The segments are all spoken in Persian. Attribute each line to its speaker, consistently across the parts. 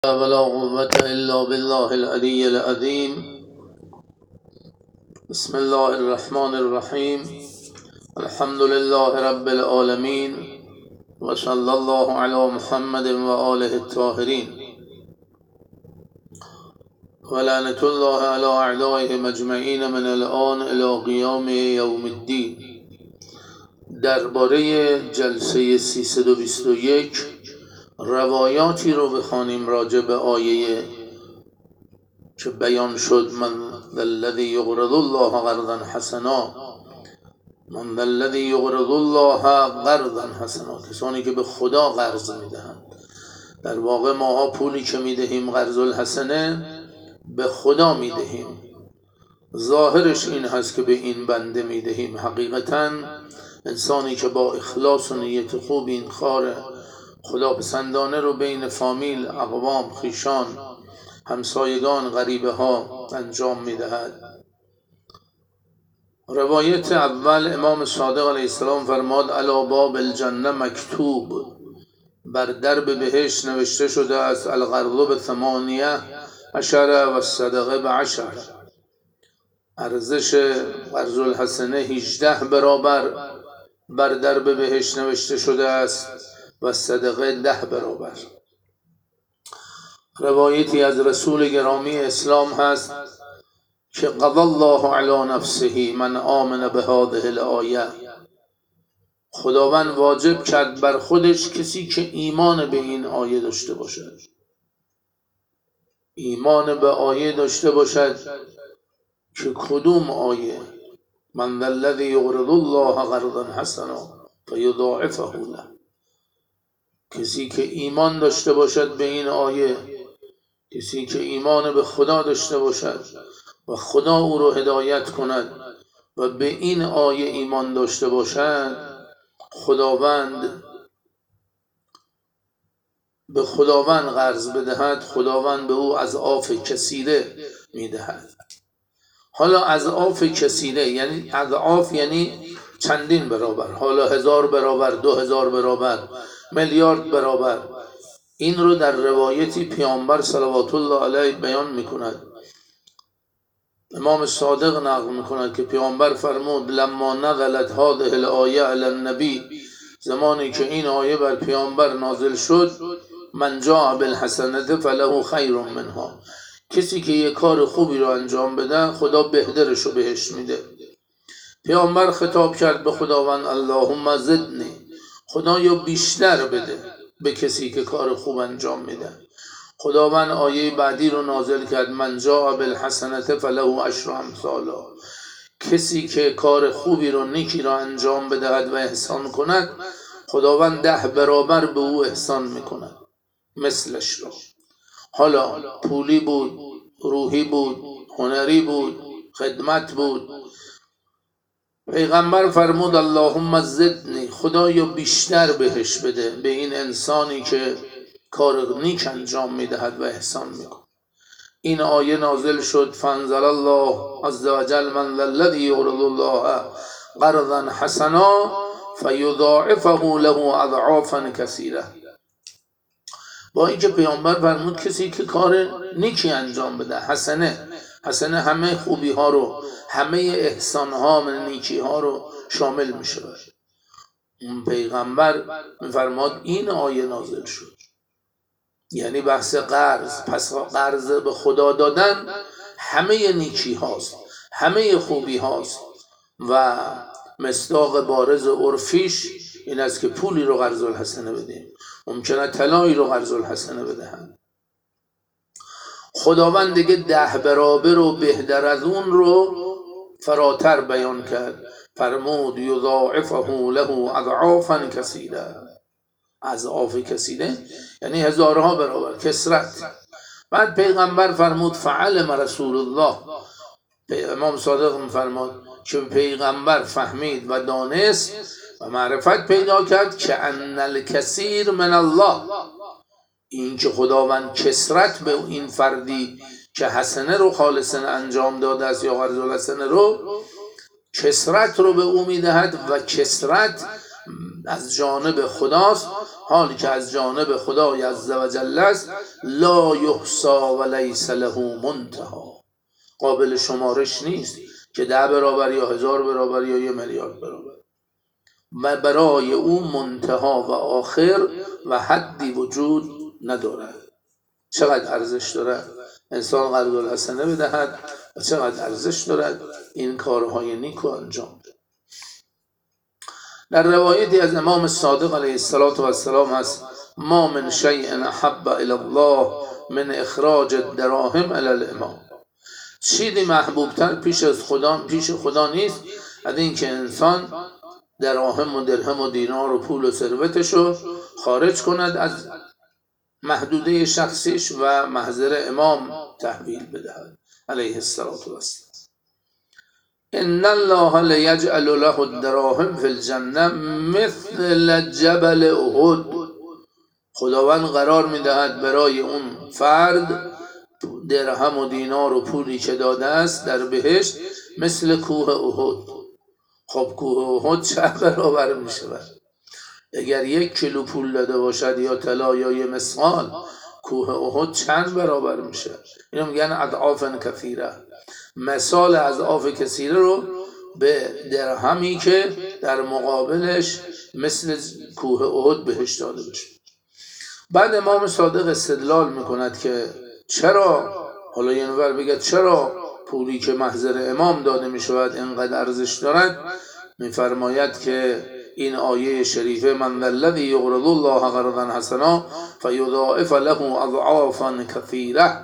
Speaker 1: ولا قوة إلا بالله العلي العظيم. بسم الله الرحمن الرحيم. الحمد لله رب العالمين، وصلى الله على محمد وآله الطاهرين، ولعنة الله على أعدائهم أجمعين من الآن إلى قیام یوم الدین. درباره جلسه 321 روایاتی رو بخوانیم راجع به آیه که بیان شد: من ذا الذی یقرض الله قرضا حسنا، من ذا الذی یقرض الله قرضا حسنا، کسانی که به خدا قرض میدهند. در واقع ماها پولی که میدهیم قرض الحسنه به خدا میدهیم. ظاهرش این هست که به این بنده میدهیم، حقیقتا انسانی که با اخلاص و نیت خوب این کار خداپسندانه رو بین فامیل، اقوام، خویشان، همسایگان، غریبه ها انجام میدهد. روایت اول، امام صادق علیه السلام فرماد: علی باب الجنه مکتوب، بر درب بهشت نوشته شده است: القرض ب18 و الصدقه ب10. ارزش قرض الحسنه 18 برابر بر درب بهشت نوشته شده است و صدقه 10 برابر. روایتی از رسول گرامی اسلام هست که قضى الله علی نفسه من آمن بهذه الآیه، خداوند واجب کرد بر خودش کسی که ایمان به این آیه داشته باشد. ایمان به آیه داشته باشد که کدوم آیه؟ من ذا الذی یقرض الله قرضا حسنا فیضاعفه له. کسی که ایمان داشته باشد به این آیه، کسی که ایمان به خدا داشته باشد و خدا او رو هدایت کند و به این آیه ایمان داشته باشد، خداوند به خداوند قرض بدهد، خداوند به او اضعاف کثیره میدهد. حالا اضعاف کثیره یعنی اضعاف، یعنی چندین برابر، حالا 1000 برابر، 2000 برابر، میلیارد برابر. این رو در روایتی پیامبر صلوات الله علیه بیان میکند. امام صادق نقل میکند که پیامبر فرمود: لما نزلت هذه الآیه علی النبی، زمانی که این آیه بر پیامبر نازل شد: من جاء بالحسنه فله خیر منها، کسی که یک کار خوبی رو انجام بده خدا بهترش رو بهش میده. پیامبر خطاب کرد به خداوند: اللهم زدنی، خدایا بیشتر بده به کسی که کار خوب انجام میده. خداوند آیه بعدی رو نازل کرد: من جاء بالحسنه فله 10 امثالها، کسی که کار خوبی رو، نیکی رو انجام بدهد و احسان کند، خداوند 10 برابر به او احسان میکند مثلش رو. حالا پولی بود، روحی بود، هنری بود، خدمت بود. پیغمبر فرمود: اللهم زدنی، خدایا بیشتر بهش بده به این انسانی که کار نیک انجام میدهد و احسان میکند. این آیه نازل شد: فانزل الله عز وجل من ذا الذی یقرض الله قرضا حسنا فیضاعفه له اضعافا کثیره. با اینکه پیامبر فرمود کسی که کار نیکی انجام بده، حسنه همه خوبی ها رو، همه احسان ها و نیکی ها رو شامل می شود. اون پیغمبر میفرماد این آیه نازل شد، یعنی بحث قرض. پس قرض به خدا دادن همه نیکی هاست، همه خوبی هاست و مصداق بارز عرفیش این است که پولی رو قرض الحسنه بدیم، ممکنه طلایی رو قرض الحسنه بدهند. خداوند دیگه 10 برابر و بهتر از اون رو فراتر بیان کرد، فرمود: یضاعفه له اضعافا کثیره. اضعاف کثیره یعنی هزارها برابر، کثرت. بعد پیغمبر فرمود: فعلم رسول الله، امام صادق میفرماد که پیغمبر فهمید و دانست و معرفت پیدا کرد که ان الکثیر من الله، این که خداوند کثرت به این فردی که حسنه رو خالصا انجام داده است یا قرض الحسنه رو، کثرت رو به او میدهد و کثرت از جانب خداست، حالی که از جانب خدای عز و جل است. لا یحصا و لیس له منتها، قابل شمارش نیست که 10 برابر یا 1000 برابر یا 1 میلیارد برابر. و برای او منتها و آخر و حدی وجود ندارد. چقدر ارزش دارد انسان قرض الحسنه بدهد و چقدر ارزش دارد این کارهای نیکو انجام ده. در روایتی از امام صادق علیه السلام هست: ما من شیء احب الی الله من اخراج الدراهم الی الامام. چیزی محبوبتر پیش خدا نیست از این که انسان دراهم و درهم و دینار و پول و ثروتشو خارج کند از محدوده شخصیش و محضر امام تحویل بدهد علیه السلام. ان الله لیجعل له الدراهم فی الجنه مثل جبل احد. خداوند قرار میدهد برای اون فرد درهم و دینار و پولی که داده است در بهشت مثل کوه احد. خب کوه احد چه برابر میشه؟ اگر 1 کیلو پول داده باشد یا طلا یا 1 مثقال، کوه احد چند برابر میشه؟ اینو میگن اضعاف کثیره. مثال اضعاف کثیره رو به درهمی که در مقابلش مثل کوه احد بهش داده بشه. بعد امام صادق استدلال میکند که چرا، حالا یه نفر بگه چرا پولی که محضر امام داده میشود اینقدر ارزش دارد؟ میفرماید که این آیه شریفه: من ذا الذی یقرض الله قرضا حسنا فیضاعف له اضعافا کثیره.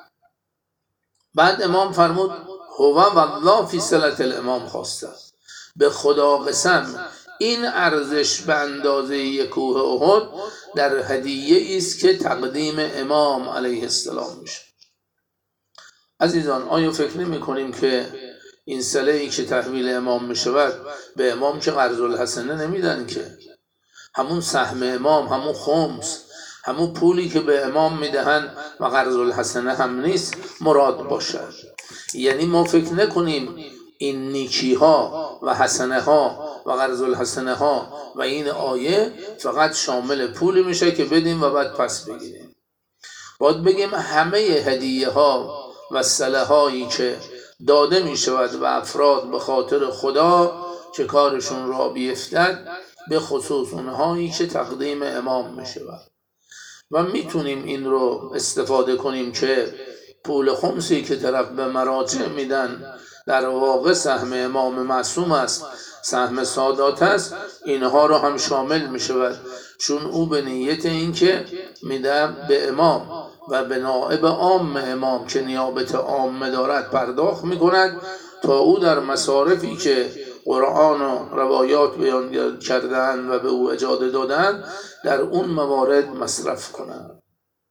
Speaker 1: بعد امام فرمود هو والله فی صلة الامام خواسته. به خدا قسم این ارزش به اندازه کوه احد در هدیه است که تقدیم امام علیه السلام میشه. عزیزان، آیا فکر نمی کنیم که این صله‌ای که تحویل امام میشود، به امام که قرض الحسنه نمیدن که، همون سهم امام، همون خمس، همون پولی که به امام میدهن و قرض الحسنه هم نیست مراد باشد. یعنی ما فکر نکنیم این نیکی ها و حسنه ها و قرض الحسنه ها و این آیه فقط شامل پولی میشه که بدیم و بعد پس بگیریم. باید بگیم همه هدیه ها و صله هایی که داده می شود و افراد به خاطر خدا که کارشون را بیفتد، به خصوص اونهایی که تقدیم امام می شود. و میتونیم این رو استفاده کنیم که پول خمسی که طرف به مراجع میدن در واقع سهم امام معصوم است، سهم سادات است، اینها رو هم شامل می شود، چون او به نیت این که میده به امام و به نائب عام امام که نیابت عام دارد پرداخت می کند تا او در مصارفی که قرآن و روایات بیان کردن و به او اجازه دادن در اون موارد مصرف کنند.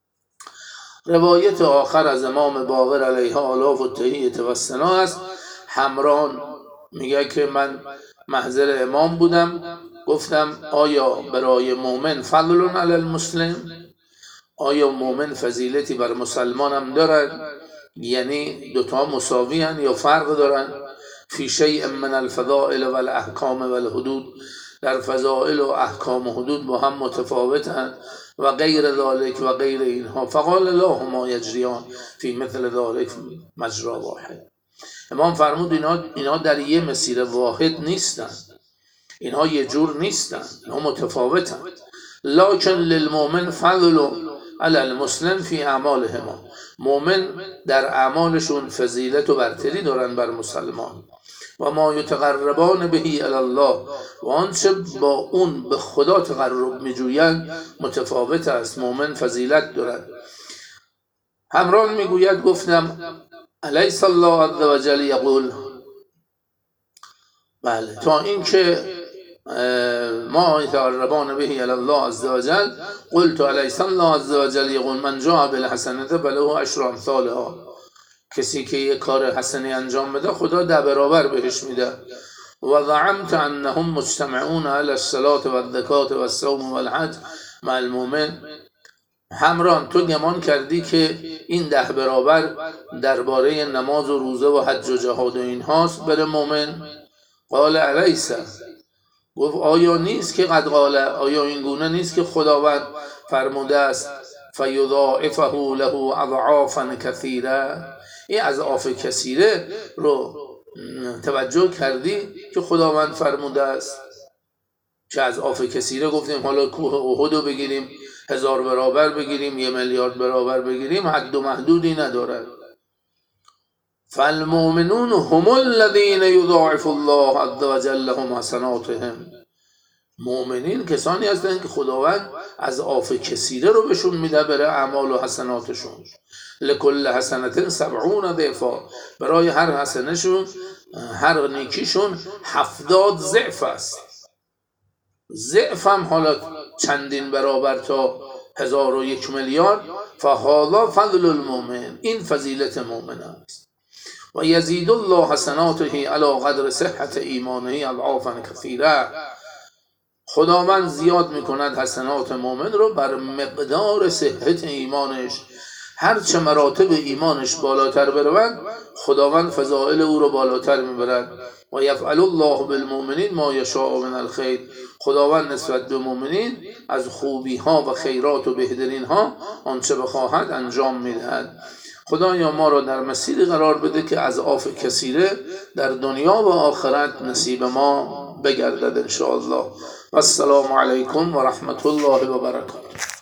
Speaker 1: روایت آخر از امام باقر علیه آلاف و تحییت و ثنا است. حمران میگه که من محضر امام بودم، گفتم آیا برای مؤمن فضل علی المسلم؟ آیا مؤمن فضیلتی بر مسلمان هم دارد؟ یعنی دوتا مساوی هن یا فرق دارن؟ فی شیء من الفضائل و الاحکام و الحدود، در فضائل و احکام و حدود با هم متفاوتن و غیر ذالک و غیر اینها. فقال الله ما یجریان فی مثل ذالک مجرا واحد. امام فرمود اینا در یه مسیر واحد نیستن، اینها یه جور نیستن، اینها متفاوتن. لکن للمؤمن فضل علی المسلم فی اعمالهما. مؤمن در اعمالشون فضیلت و برتری دارن بر مسلمان. و ما یتقربان بهی الی الله، و آنچه با اون به خدا تقرب میجویند متفاوت است. مؤمن فضیلت دارد. حمران میگوید گفتم الیس الله عز و جل یقول، بله، تا این که ما یتقربان بهی الی الله عز و جل، قلت الیس الله عز و جل یقول من جاء بالحسنة فله عشر امثالها. کسی که یک کار حسنی انجام بده خدا 10 برابر بهش میده. و زعمت انهم مجتمعون علی الصلاة و الزکات و الصوم و الحج مع المؤمن. حمران تو گمان کردی که این 10 برابر درباره نماز و روزه و حج و جهاد و این هاست بر مؤمن؟ قال الیس، گفت آیا نیست که قد قال، آیا این گونه نیست که خداوند فرموده است فیضاعفه له اضعافا کثیره؟ این اضعاف کثیره رو توجه کردی که خداوند فرموده است که اضعاف کثیره گفتیم حالا کوه احد رو بگیریم 1000 برابر بگیریم 1 میلیارد برابر بگیریم حد و محدودی ندارد. فالمؤمنون هم الذين يضاعف الله عز وجل لهم حسناتهم. مؤمنین کسانی هستند که خداوند اضعاف کثیره رو بهشون میده برای اعمال و حسناتشون. لکل حسنة 70 ضعفا، برای هر حسنشون، هر نیکیشون 70 ضعف است. ضعف هم حالا چندین برابر تا 1001 میلیارد. فهذا فضل المؤمن، این فضیلت مؤمن است. و یزید الله حسناته علی قدر صحت ایمانه اضعافا کثیره. خداوند زیاد میکند حسنات مؤمن رو بر مقدار صحت ایمانش. هرچه مراتب ایمانش بالاتر برود خداوند فضائل او رو بالاتر میبرد. و یفعل الله بالمؤمنین ما یشاء من الخیر. خداوند نسبت به مؤمنین از خوبی ها و خیرات و بهترین ها آنچه بخواهد انجام میدهد. خدایا ما را در مسیری قرار بده که اضعاف کثیره در دنیا و آخرت نصیب ما بگردد ان شاء الله. السلام علیکم و رحمت الله و برکاته.